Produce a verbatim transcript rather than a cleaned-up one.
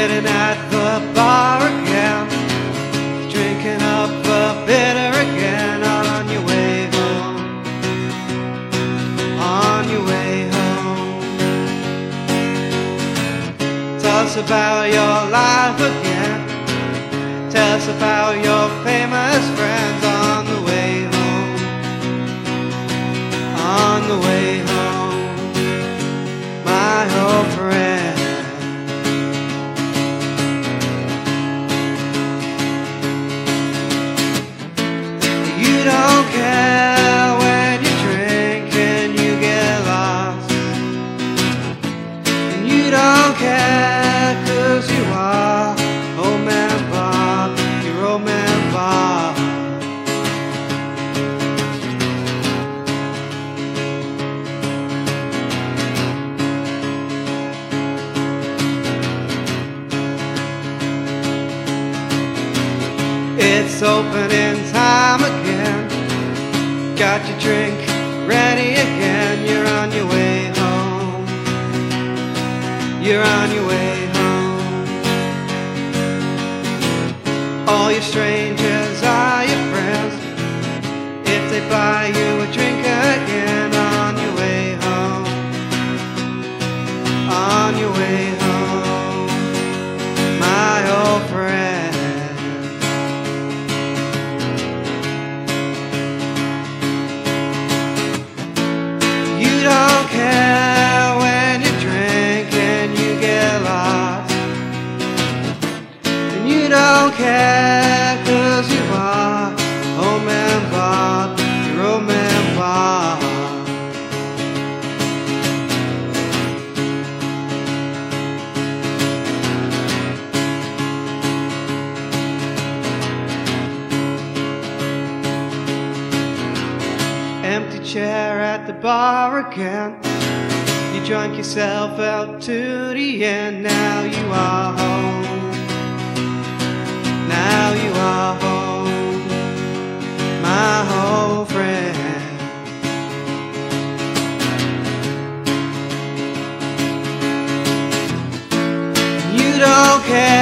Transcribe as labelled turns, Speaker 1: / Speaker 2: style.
Speaker 1: Sitting at the bar again, drinking up the bitter again. On your way home, on your way home. Tell us about your life again. Tell us about your famous friends. On the way home, on the way home, my old friend. You don't care when you drink and you get lost, and you don't care 'cause you are old man Bob, you're old man Bob. It's opening time again. Got your drink ready again. You're on your way home. You're on your way home. All your strangers are your friends. If they buy you a drink again. On your way home, on your way home, my old friend. You don't care when you drink and you get lost, and you don't care 'cause you are old man Bob, you're old man Bob. Empty chair at the bar again. You drunk yourself out to the end. Now you are home. Now you are home, my old friend. You don't care